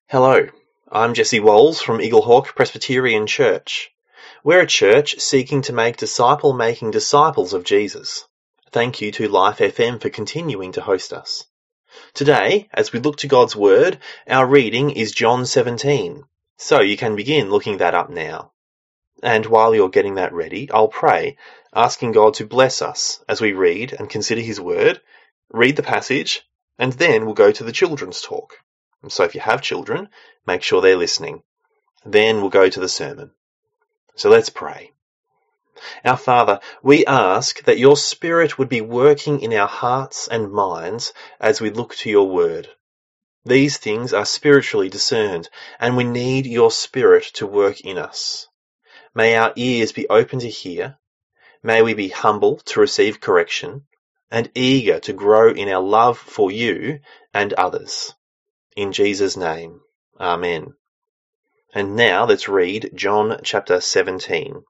Hello, I'm Jesse Walls from Eaglehawk Presbyterian Church. We're a church seeking to make disciple-making disciples of Jesus. Thank you to Life FM for continuing to host us. Today, as we look to God's Word, our reading is John 17, so you can begin looking that up now. And while you're getting that ready, I'll pray, asking God to bless us as we read and consider His Word, read the passage, and then we'll go to the children's talk. So if you have children, make sure they're listening. Then we'll go to the sermon. So let's pray. Our Father, we ask that your Spirit would be working in our hearts and minds as we look to your word. These things are spiritually discerned, and we need your Spirit to work in us. May our ears be open to hear. May we be humble to receive correction, and eager to grow in our love for you and others. In Jesus' name, Amen. And now let's read John chapter 17.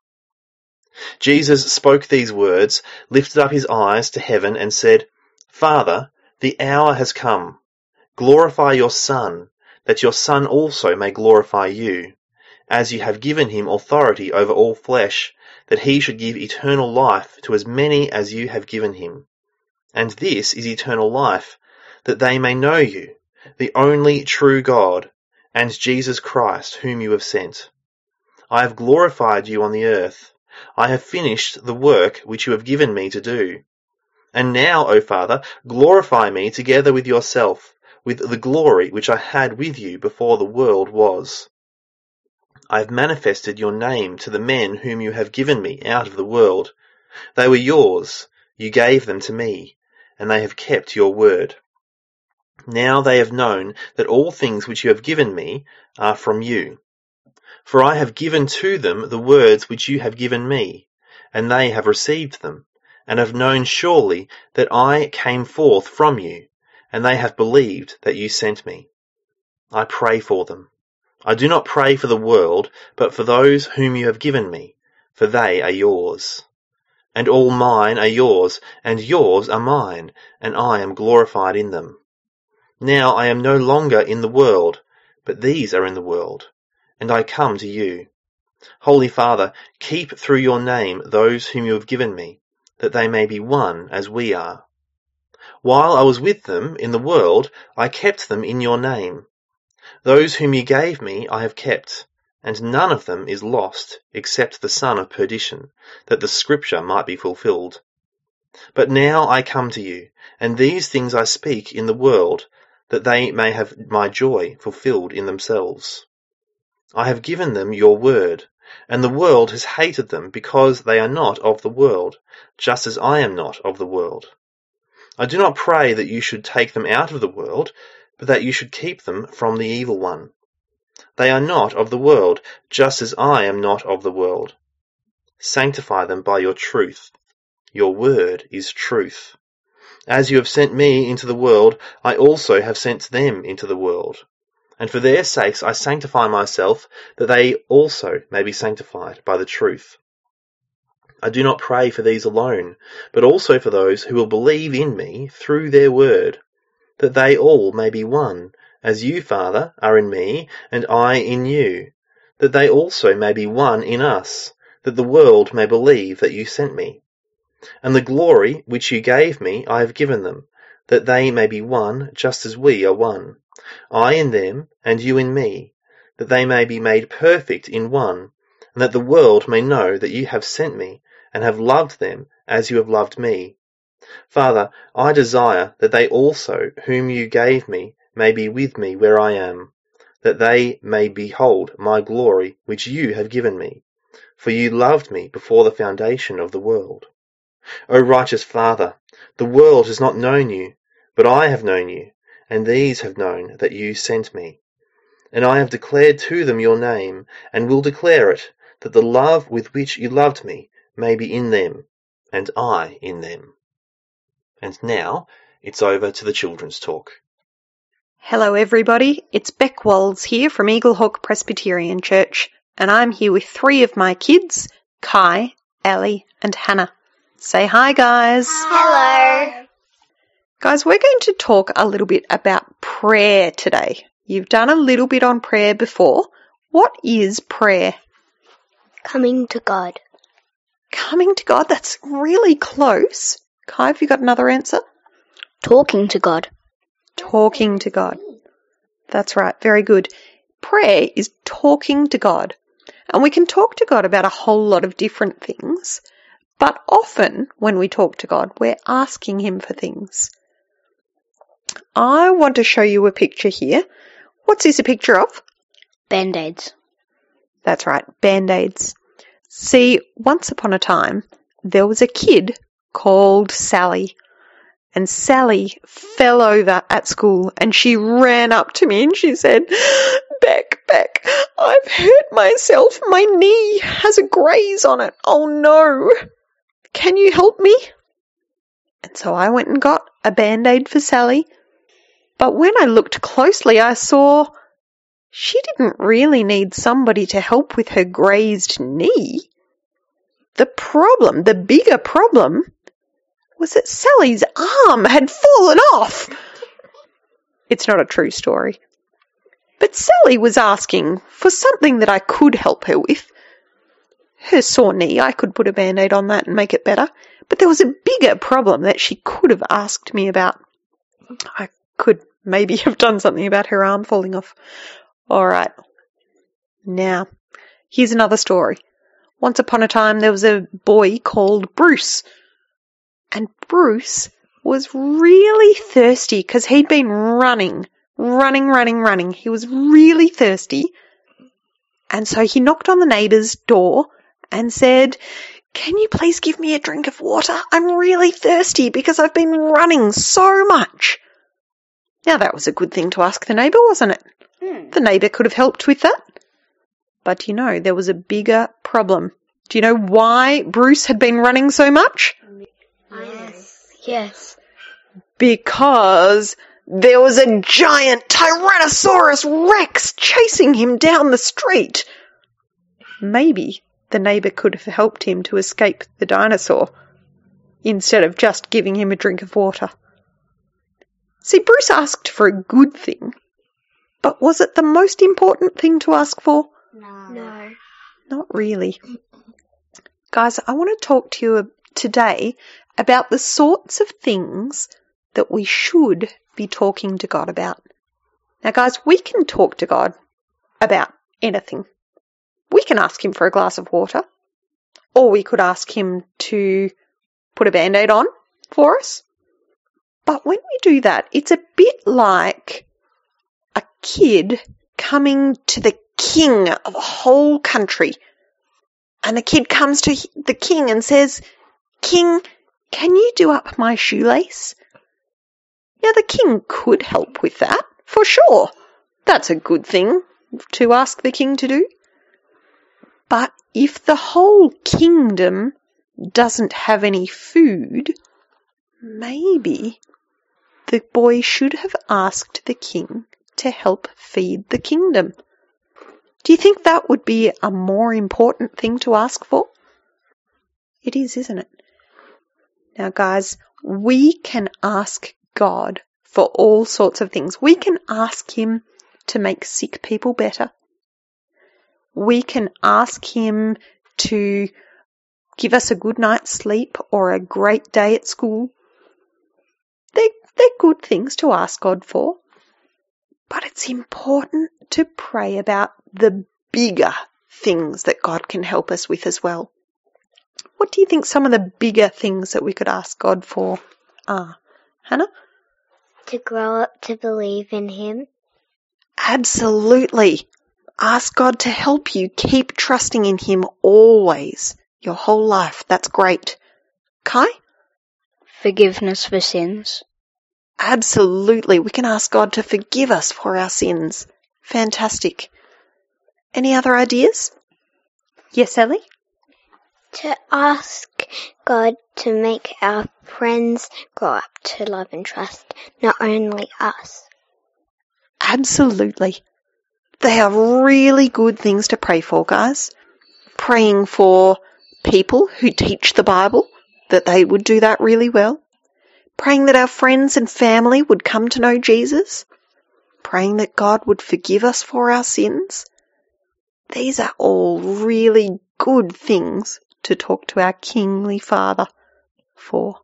Jesus spoke these words, lifted up his eyes to heaven and said, Father, the hour has come. Glorify your Son, that your Son also may glorify you, as you have given him authority over all flesh, that he should give eternal life to as many as you have given him. And this is eternal life, that they may know you, the only true God, and Jesus Christ, whom you have sent. I have glorified you on the earth. I have finished the work which you have given me to do. And now, O Father, glorify me together with yourself, with the glory which I had with you before the world was. I have manifested your name to the men whom you have given me out of the world. They were yours, you gave them to me, and they have kept your word. Now they have known that all things which you have given me are from you. For I have given to them the words which you have given me, and they have received them, and have known surely that I came forth from you, and they have believed that you sent me. I pray for them. I do not pray for the world, but for those whom you have given me, for they are yours. And all mine are yours, and yours are mine, and I am glorified in them. Now I am no longer in the world, but these are in the world, and I come to you. Holy Father, keep through your name those whom you have given me, that they may be one as we are. While I was with them in the world, I kept them in your name. Those whom you gave me I have kept, and none of them is lost except the son of perdition, that the scripture might be fulfilled. But now I come to you, and these things I speak in the world, that they may have my joy fulfilled in themselves. I have given them your word, and the world has hated them because they are not of the world, just as I am not of the world. I do not pray that you should take them out of the world, but that you should keep them from the evil one. They are not of the world, just as I am not of the world. Sanctify them by your truth. Your word is truth. As you have sent me into the world, I also have sent them into the world. And for their sakes I sanctify myself, that they also may be sanctified by the truth. I do not pray for these alone, but also for those who will believe in me through their word, that they all may be one, as you, Father, are in me, and I in you, that they also may be one in us, that the world may believe that you sent me. And the glory which you gave me I have given them, that they may be one just as we are one, I in them and you in me, that they may be made perfect in one, and that the world may know that you have sent me and have loved them as you have loved me. Father, I desire that they also whom you gave me may be with me where I am, that they may behold my glory which you have given me, for you loved me before the foundation of the world. O righteous Father, the world has not known you, but I have known you, and these have known that you sent me. And I have declared to them your name, and will declare it, that the love with which you loved me may be in them, and I in them. And now it's over to the children's talk. Hello everybody, it's Beck Walls here from Eaglehawk Presbyterian Church, and I'm here with three of my kids, Kai, Ellie and Hannah. Say hi, guys. Hello. Guys, we're going to talk a little bit about prayer today. You've done a little bit on prayer before. What is prayer? Coming to God. Coming to God, that's really close. Kai, have you got another answer? Talking to God. Talking to God. That's right, very good. Prayer is talking to God. And we can talk to God about a whole lot of different things. But often when we talk to God, we're asking him for things. I want to show you a picture here. What's this a picture of? Band-Aids. That's right, Band-Aids. See, once upon a time, there was a kid called Sally. And Sally fell over at school and she ran up to me and she said, Beck, I've hurt myself. My knee has a graze on it. Oh no. Can you help me? And so I went and got a Band-Aid for Sally. But when I looked closely, I saw she didn't really need somebody to help with her grazed knee. The bigger problem, was that Sally's arm had fallen off. It's not a true story. But Sally was asking for something that I could help her with. Her sore knee, I could put a Band-Aid on that and make it better. But there was a bigger problem that she could have asked me about. I could maybe have done something about her arm falling off. All right. Now, here's another story. Once upon a time, there was a boy called Bruce. And Bruce was really thirsty because he'd been running. He was really thirsty. And so he knocked on the neighbour's door and said, Can you please give me a drink of water? I'm really thirsty because I've been running so much. Now that was a good thing to ask the neighbour, wasn't it? The neighbour could have helped with that. But you know, there was a bigger problem. Do you know why Bruce had been running so much? Yes. Because there was a giant Tyrannosaurus Rex chasing him down the street. Maybe the neighbour could have helped him to escape the dinosaur instead of just giving him a drink of water. See, Bruce asked for a good thing, but was it the most important thing to ask for? No. Not really. Guys, I want to talk to you today about the sorts of things that we should be talking to God about. Now, guys, we can talk to God about anything. We can ask him for a glass of water, or we could ask him to put a Band-Aid on for us. But when we do that, it's a bit like a kid coming to the king of a whole country. And the kid comes to the king and says, King, can you do up my shoelace? Now, the king could help with that, for sure. That's a good thing to ask the king to do. But if the whole kingdom doesn't have any food, maybe the boy should have asked the king to help feed the kingdom. Do you think that would be a more important thing to ask for? It is, isn't it? Now, guys, we can ask God for all sorts of things. We can ask him to make sick people better. We can ask him to give us a good night's sleep or a great day at school. They're good things to ask God for. But it's important to pray about the bigger things that God can help us with as well. What do you think some of the bigger things that we could ask God for are? Hannah? To grow up to believe in him. Absolutely. Ask God to help you keep trusting in him always, your whole life. That's great. Kai? Forgiveness for sins. Absolutely. We can ask God to forgive us for our sins. Fantastic. Any other ideas? Yes, Ellie? To ask God to make our friends grow up to love and trust, not only us. Absolutely. They are really good things to pray for, guys. Praying for people who teach the Bible, that they would do that really well. Praying that our friends and family would come to know Jesus. praying that God would forgive us for our sins. These are all really good things to talk to our Kingly Father for.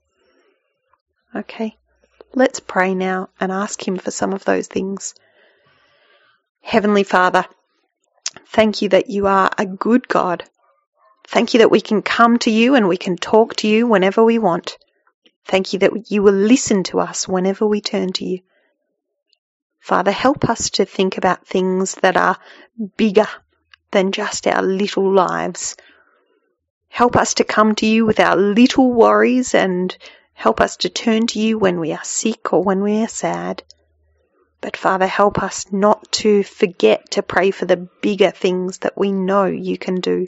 Okay, let's pray now and ask Him for some of those things. Heavenly Father, thank you that you are a good God. Thank you that we can come to you and we can talk to you whenever we want. Thank you that you will listen to us whenever we turn to you. Father, help us to think about things that are bigger than just our little lives. Help us to come to you with our little worries, and help us to turn to you when we are sick or when we are sad. But Father, help us not to forget to pray for the bigger things that we know you can do.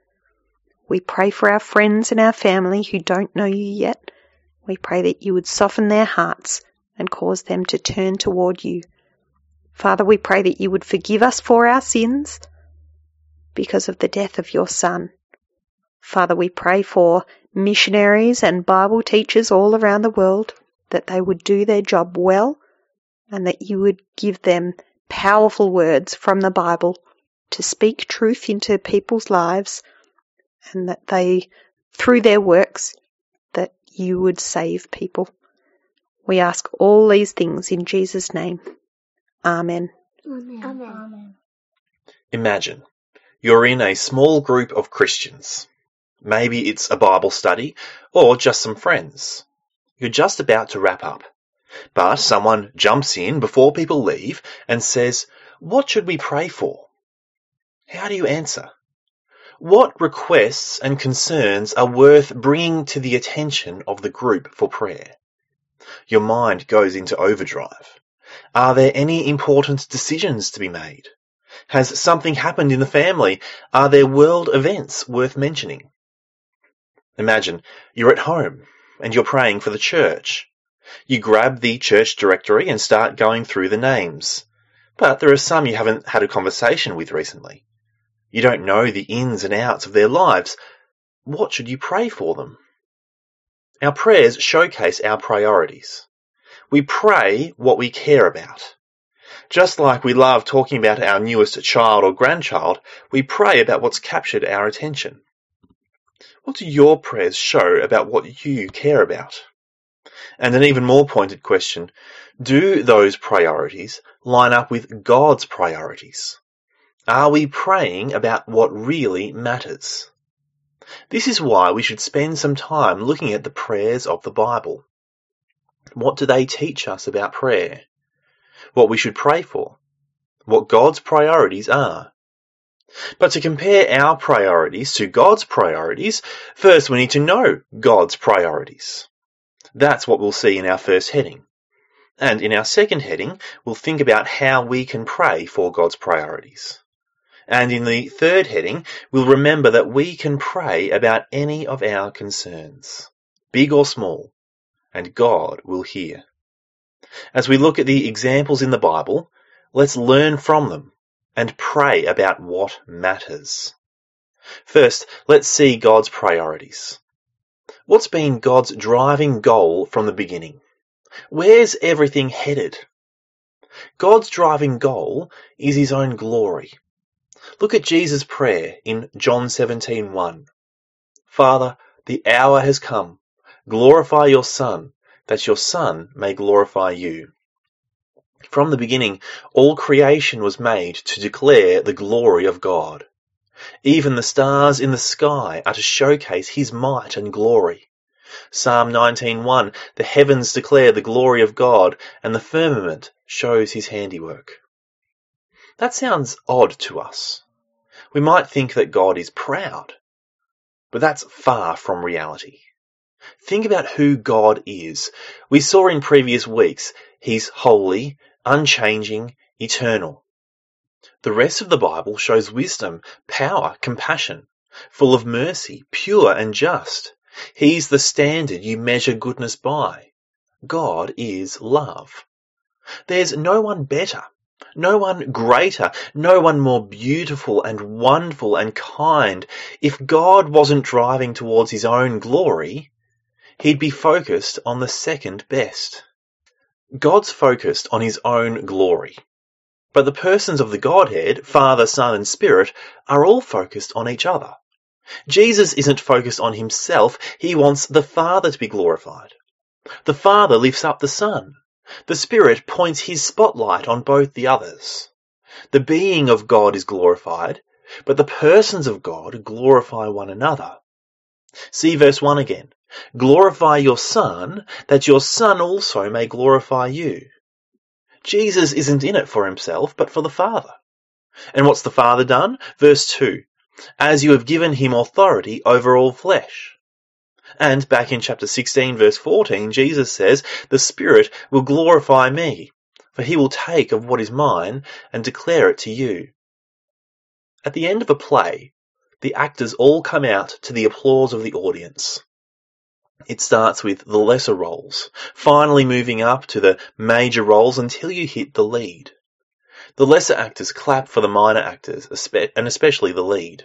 We pray for our friends and our family who don't know you yet. We pray that you would soften their hearts and cause them to turn toward you. Father, we pray that you would forgive us for our sins because of the death of your Son. Father, we pray for missionaries and Bible teachers all around the world, that they would do their job well and that you would give them powerful words from the Bible to speak truth into people's lives, and that they, through their works, that you would save people. We ask all these things in Jesus' name. Amen. Amen. Imagine you're in a small group of Christians. Maybe it's a Bible study or just some friends. You're just about to wrap up, but someone jumps in before people leave and says, "What should we pray for?" How do you answer? What requests and concerns are worth bringing to the attention of the group for prayer? Your mind goes into overdrive. Are there any important decisions to be made? Has something happened in the family? Are there world events worth mentioning? Imagine you're at home and you're praying for the church. You grab the church directory and start going through the names. But there are some you haven't had a conversation with recently. You don't know the ins and outs of their lives. What should you pray for them? Our prayers showcase our priorities. We pray what we care about. Just like we love talking about our newest child or grandchild, we pray about what's captured our attention. What do your prayers show about what you care about? And an even more pointed question, do those priorities line up with God's priorities? Are we praying about what really matters? This is why we should spend some time looking at the prayers of the Bible. What do they teach us about prayer? What we should pray for? What God's priorities are? But to compare our priorities to God's priorities, first we need to know God's priorities. That's what we'll see in our first heading. And in our second heading, we'll think about how we can pray for God's priorities. And in the third heading, we'll remember that we can pray about any of our concerns, big or small, and God will hear. As we look at the examples in the Bible, let's learn from them and pray about what matters. First, let's see God's priorities. What's been God's driving goal from the beginning? Where's everything headed? God's driving goal is his own glory. Look at Jesus' prayer in John 17:1. Father, the hour has come. Glorify your Son, that your Son may glorify you. From the beginning, all creation was made to declare the glory of God. Even the stars in the sky are to showcase his might and glory. Psalm 19:1, the heavens declare the glory of God, and the firmament shows his handiwork. That sounds odd to us. We might think that God is proud, but that's far from reality. Think about who God is. We saw in previous weeks, he's holy, unchanging, eternal. The rest of the Bible shows wisdom, power, compassion, full of mercy, pure and just. He's the standard you measure goodness by. God is love. There's no one better, no one greater, no one more beautiful and wonderful and kind. If God wasn't driving towards his own glory, he'd be focused on the second best. God's focused on his own glory. But the persons of the Godhead, Father, Son, and Spirit, are all focused on each other. Jesus isn't focused on himself. He wants the Father to be glorified. The Father lifts up the Son. The Spirit points his spotlight on both the others. The being of God is glorified, but the persons of God glorify one another. See verse 1 again. Glorify your Son, that your Son also may glorify you. Jesus isn't in it for himself, but for the Father. And what's the Father done? Verse 2. As you have given him authority over all flesh. And back in chapter 16, verse 14, Jesus says, the Spirit will glorify me, for he will take of what is mine and declare it to you. At the end of a play, the actors all come out to the applause of the audience. It starts with the lesser roles, finally moving up to the major roles until you hit the lead. The lesser actors clap for the minor actors, and especially the lead.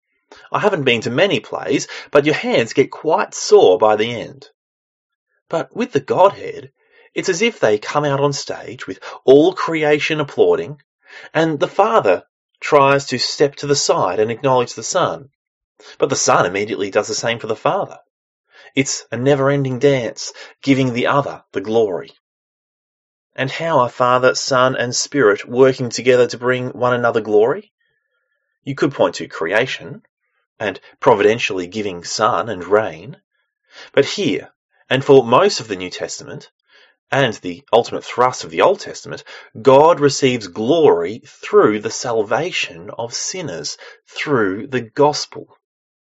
I haven't been to many plays, but your hands get quite sore by the end. But with the Godhead, it's as if they come out on stage with all creation applauding, and the Father tries to step to the side and acknowledge the Son. But the Son immediately does the same for the Father. It's a never-ending dance, giving the other the glory. And how are Father, Son, and Spirit working together to bring one another glory? You could point to creation, and providentially giving sun and rain. But here, and for most of the New Testament, and the ultimate thrust of the Old Testament, God receives glory through the salvation of sinners, through the gospel.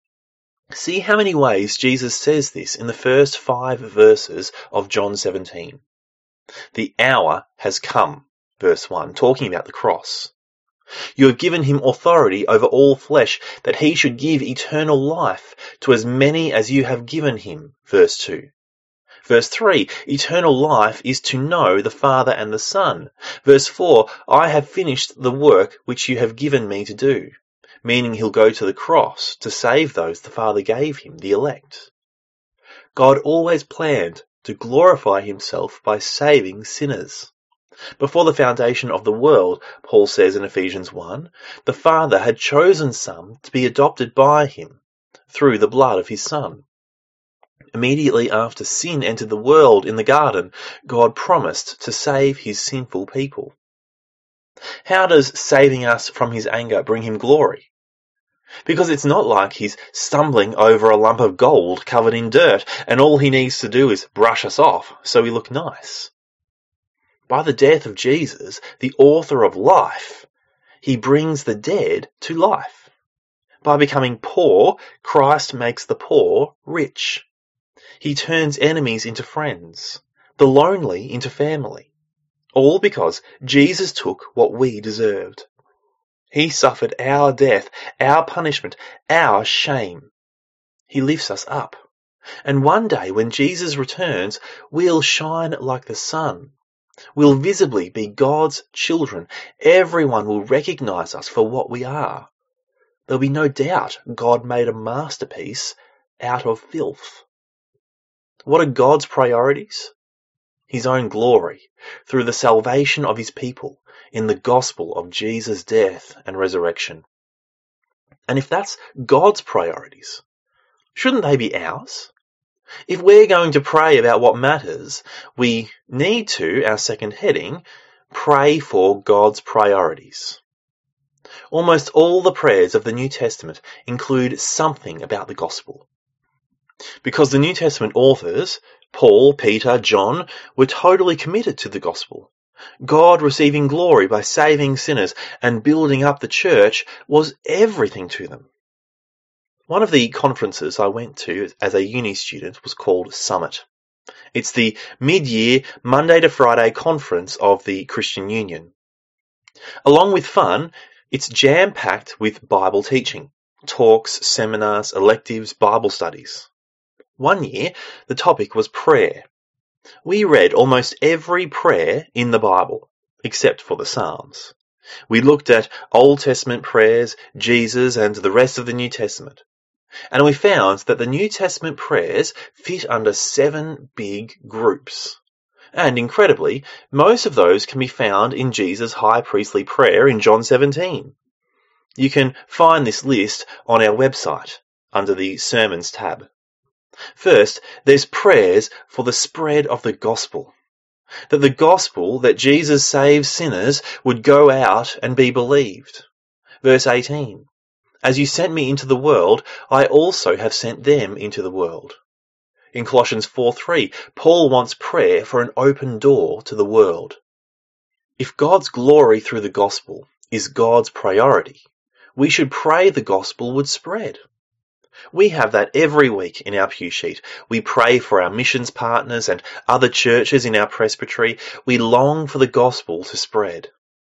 See how many ways Jesus says this in the first 5 verses of John 17. The hour has come, verse 1, talking about the cross. You have given him authority over all flesh, that he should give eternal life to as many as you have given him, verse 2. Verse 3, eternal life is to know the Father and the Son. Verse 4, I have finished the work which you have given me to do. Meaning he'll go to the cross to save those the Father gave him, the elect. God always planned to glorify himself by saving sinners. Before the foundation of the world, Paul says in Ephesians 1, the Father had chosen some to be adopted by him through the blood of his Son. Immediately after sin entered the world in the garden, God promised to save his sinful people. How does saving us from his anger bring him glory? Because it's not like he's stumbling over a lump of gold covered in dirt and all he needs to do is brush us off so we look nice. By the death of Jesus, the author of life, he brings the dead to life. By becoming poor, Christ makes the poor rich. He turns enemies into friends, the lonely into family. All because Jesus took what we deserved. He suffered our death, our punishment, our shame. He lifts us up. And one day when Jesus returns, we'll shine like the sun. We'll visibly be God's children. Everyone will recognize us for what we are. There'll be no doubt God made a masterpiece out of filth. What are God's priorities? His own glory through the salvation of his people in the gospel of Jesus' death and resurrection. And if that's God's priorities, shouldn't they be ours? If we're going to pray about what matters, we need to, our second heading, pray for God's priorities. Almost all the prayers of the New Testament include something about the gospel. Because the New Testament authors, Paul, Peter, John, were totally committed to the gospel. God receiving glory by saving sinners and building up the church was everything to them. One of the conferences I went to as a uni student was called Summit. It's the mid-year, Monday to Friday conference of the Christian Union. Along with fun, it's jam-packed with Bible teaching, talks, seminars, electives, Bible studies. One year, the topic was prayer. We read almost every prayer in the Bible, except for the Psalms. We looked at Old Testament prayers, Jesus, and the rest of the New Testament. And we found that the New Testament prayers fit under 7 big groups. And incredibly, most of those can be found in Jesus' high priestly prayer in John 17. You can find this list on our website under the Sermons tab. First, there's prayers for the spread of the gospel. That the gospel that Jesus saves sinners would go out and be believed. Verse 18, "As you sent me into the world, I also have sent them into the world." In Colossians 4:3, Paul wants prayer for an open door to the world. If God's glory through the gospel is God's priority, we should pray the gospel would spread. We have that every week in our pew sheet. We pray for our missions partners and other churches in our presbytery. We long for the gospel to spread.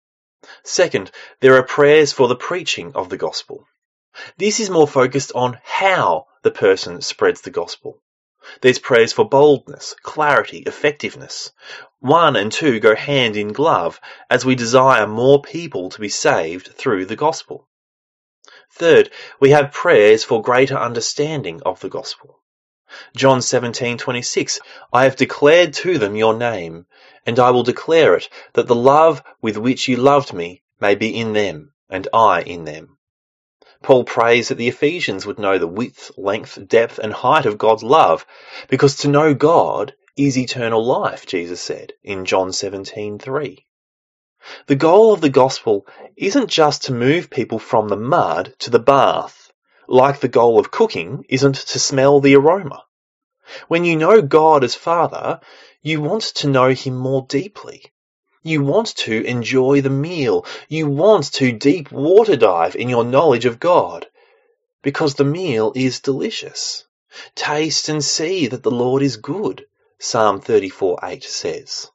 Second, there are prayers for the preaching of the gospel. This is more focused on how the person spreads the gospel. There's prayers for boldness, clarity, effectiveness. 1 and 2 go hand in glove as we desire more people to be saved through the gospel. Third, we have prayers for greater understanding of the gospel. John 17:26, "I have declared to them your name, and I will declare it, that the love with which you loved me may be in them, and I in them." Paul prays that the Ephesians would know the width, length, depth, and height of God's love, because to know God is eternal life, Jesus said in John 17:3. The goal of the gospel isn't just to move people from the mud to the bath, like the goal of cooking isn't to smell the aroma. When you know God as Father, you want to know Him more deeply. You want to enjoy the meal. You want to deep water dive in your knowledge of God, because the meal is delicious. Taste and see that the Lord is good, Psalm 34:8 says.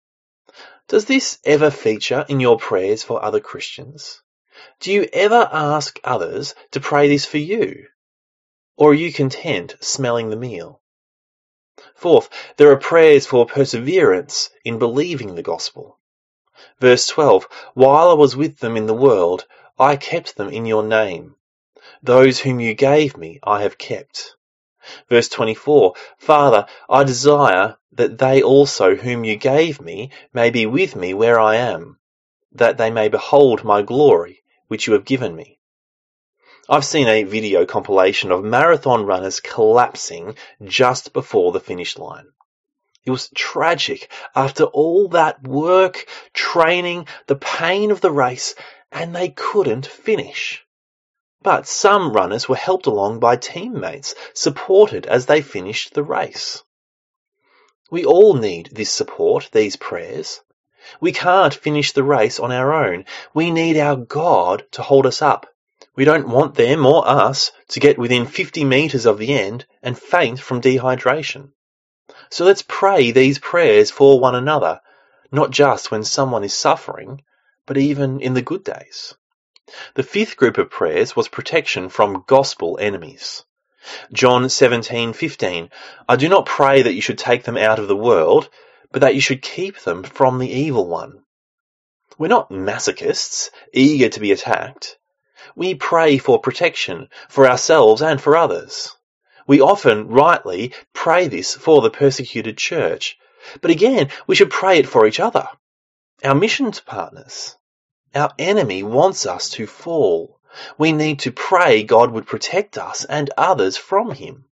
Does this ever feature in your prayers for other Christians? Do you ever ask others to pray this for you? Or are you content smelling the meal? Fourth, there are prayers for perseverance in believing the gospel. Verse 12, "While I was with them in the world, I kept them in your name. Those whom you gave me I have kept." Verse 24, "Father, I desire that they also whom you gave me may be with me where I am, that they may behold my glory, which you have given me." I've seen a video compilation of marathon runners collapsing just before the finish line. It was tragic after all that work, training, the pain of the race, and they couldn't finish. But some runners were helped along by teammates, supported as they finished the race. We all need this support, these prayers. We can't finish the race on our own. We need our God to hold us up. We don't want them or us to get within 50 metres of the end and faint from dehydration. So let's pray these prayers for one another, not just when someone is suffering, but even in the good days. The fifth group of prayers was protection from gospel enemies. John 17:15, "I do not pray that you should take them out of the world, but that you should keep them from the evil one." We're not masochists, eager to be attacked. We pray for protection, for ourselves and for others. We often, rightly, pray this for the persecuted church. But again, we should pray it for each other, our missions partners. Our enemy wants us to fall. We need to pray God would protect us and others from him.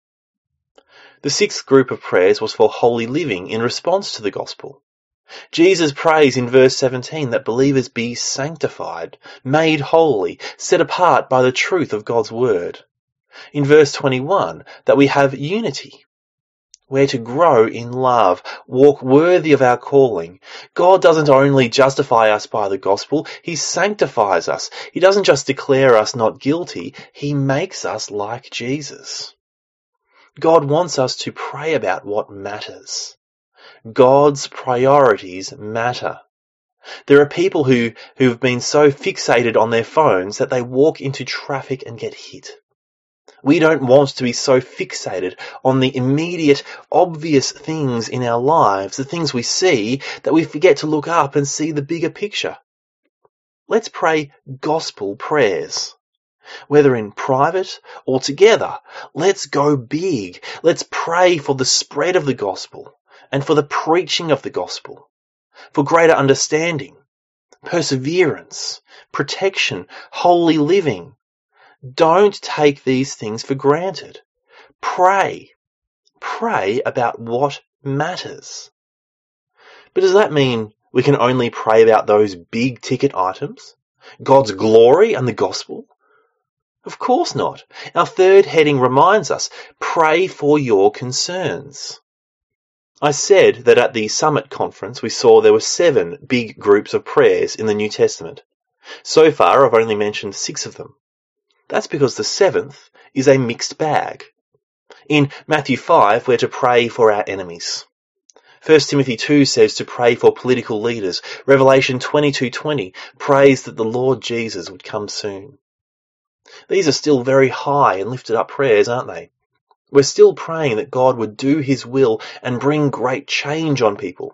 The sixth group of prayers was for holy living in response to the gospel. Jesus prays in verse 17 that believers be sanctified, made holy, set apart by the truth of God's word. In verse 21, that we have unity. We're to grow in love, walk worthy of our calling. God doesn't only justify us by the gospel, He sanctifies us. He doesn't just declare us not guilty, He makes us like Jesus. God wants us to pray about what matters. God's priorities matter. There are people who've been so fixated on their phones that they walk into traffic and get hit. We don't want to be so fixated on the immediate, obvious things in our lives, the things we see, that we forget to look up and see the bigger picture. Let's pray gospel prayers. Whether in private or together, let's go big. Let's pray for the spread of the gospel and for the preaching of the gospel, for greater understanding, perseverance, protection, holy living. Don't take these things for granted. Pray. Pray about what matters. But does that mean we can only pray about those big ticket items? God's glory and the gospel? Of course not. Our third heading reminds us, pray for your concerns. I said that at the Summit Conference we saw there were 7 big groups of prayers in the New Testament. So far I've only mentioned 6 of them. That's because the 7th is a mixed bag. In Matthew 5 we're to pray for our enemies. 1 Timothy 2 says to pray for political leaders. Revelation 22:20 prays that the Lord Jesus would come soon. These are still very high and lifted up prayers, aren't they? We're still praying that God would do his will and bring great change on people.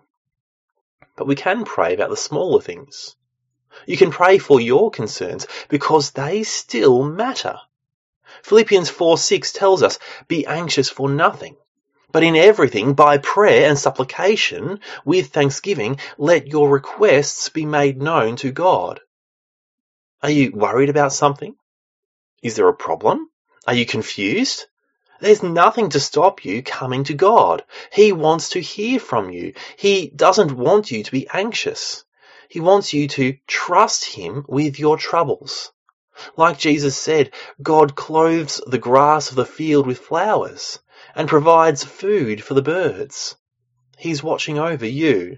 But we can pray about the smaller things. You can pray for your concerns because they still matter. Philippians 4:6 tells us, be anxious for nothing, but in everything by prayer and supplication with thanksgiving, let your requests be made known to God. Are you worried about something? Is there a problem? Are you confused? There's nothing to stop you coming to God. He wants to hear from you. He doesn't want you to be anxious. He wants you to trust him with your troubles. Like Jesus said, God clothes the grass of the field with flowers and provides food for the birds. He's watching over you.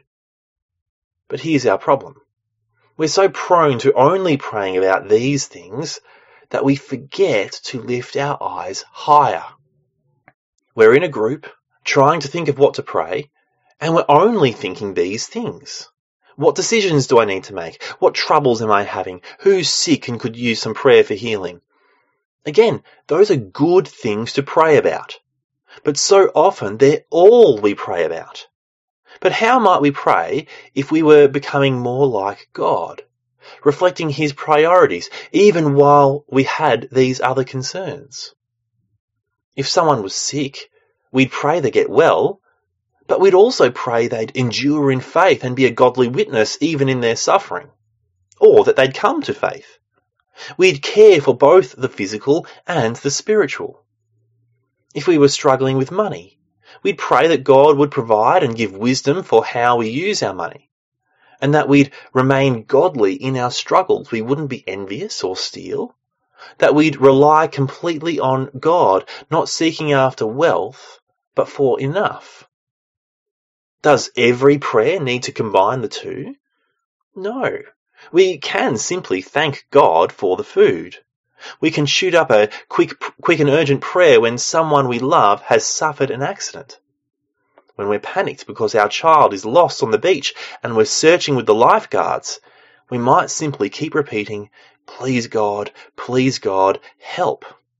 But here's our problem. We're so prone to only praying about these things that we forget to lift our eyes higher. We're in a group, trying to think of what to pray, and we're only thinking these things. What decisions do I need to make? What troubles am I having? Who's sick and could use some prayer for healing? Again, those are good things to pray about. But so often they're all we pray about. But how might we pray if we were becoming more like God, reflecting his priorities, even while we had these other concerns? If someone was sick, we'd pray they get well, but we'd also pray they'd endure in faith and be a godly witness even in their suffering, or that they'd come to faith. We'd care for both the physical and the spiritual. If we were struggling with money, we'd pray that God would provide and give wisdom for how we use our money, and that we'd remain godly in our struggles. We wouldn't be envious or steal, that we'd rely completely on God, not seeking after wealth, but for enough. Does every prayer need to combine the two? No. We can simply thank God for the food. We can shoot up a quick and urgent prayer when someone we love has suffered an accident. When we're panicked because our child is lost on the beach and we're searching with the lifeguards, we might simply keep repeating, please God, help.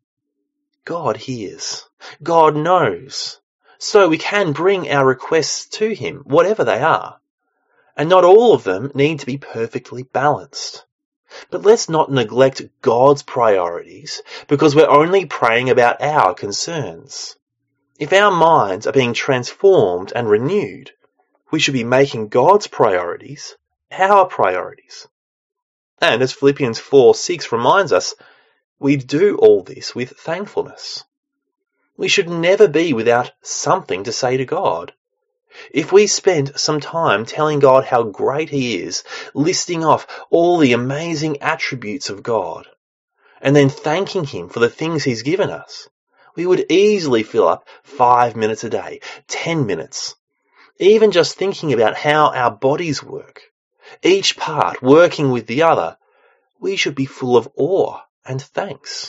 God hears. God knows. So we can bring our requests to him, whatever they are. And not all of them need to be perfectly balanced. But let's not neglect God's priorities because we're only praying about our concerns. If our minds are being transformed and renewed, we should be making God's priorities our priorities. And as Philippians 4:6 reminds us, we do all this with thankfulness. We should never be without something to say to God. If we spend some time telling God how great he is, listing off all the amazing attributes of God, and then thanking him for the things he's given us, we would easily fill up 5 minutes a day, 10 minutes, even just thinking about how our bodies work, each part working with the other. We should be full of awe and thanks.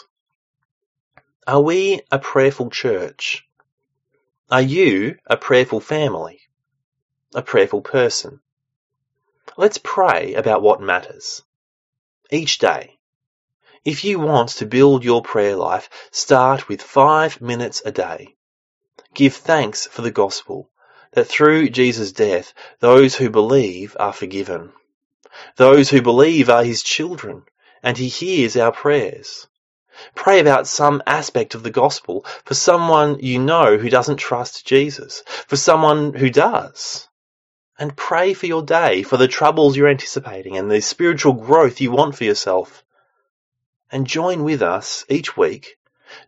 Are we a prayerful church? Are you a prayerful family? A prayerful person? Let's pray about what matters. Each day. If you want to build your prayer life, start with 5 minutes a day. Give thanks for the gospel, that through Jesus' death, those who believe are forgiven. Those who believe are his children, and he hears our prayers. Pray about some aspect of the gospel for someone you know who doesn't trust Jesus, for someone who does. And pray for your day, for the troubles you're anticipating and the spiritual growth you want for yourself. And join with us each week,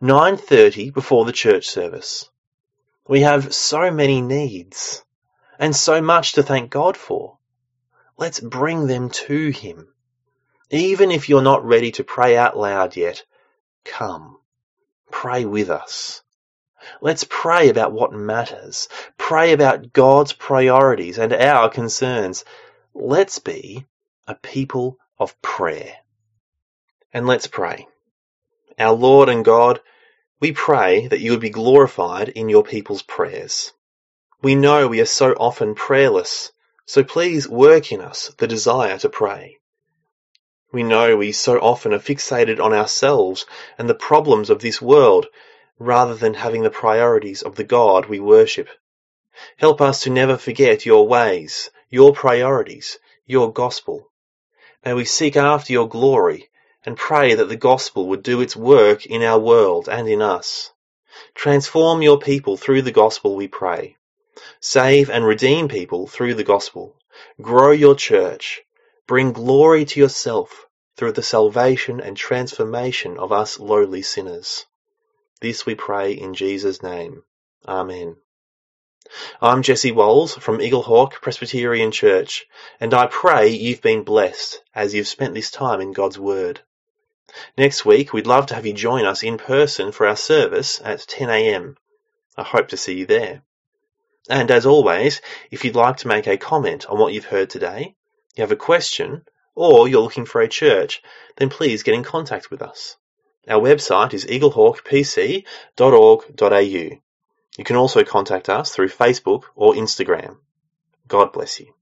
9:30 before the church service. We have so many needs and so much to thank God for. Let's bring them to Him. Even if you're not ready to pray out loud yet, come, pray with us. Let's pray about what matters. Pray about God's priorities and our concerns. Let's be a people of prayer. And let's pray. Our Lord and God, we pray that you would be glorified in your people's prayers. We know we are so often prayerless, so please work in us the desire to pray. We know we so often are fixated on ourselves and the problems of this world, rather than having the priorities of the God we worship. Help us to never forget your ways, your priorities, your gospel. May we seek after your glory and pray that the gospel would do its work in our world and in us. Transform your people through the gospel, we pray. Save and redeem people through the gospel. Grow your church. Bring glory to yourself through the salvation and transformation of us lowly sinners. This we pray in Jesus' name. Amen. I'm Jesse Walls from Eaglehawk Presbyterian Church, and I pray you've been blessed as you've spent this time in God's Word. Next week, we'd love to have you join us in person for our service at 10 a.m. I hope to see you there. And as always, if you'd like to make a comment on what you've heard today, you have a question, or you're looking for a church, then please get in contact with us. Our website is eaglehawkpc.org.au. You can also contact us through Facebook or Instagram. God bless you.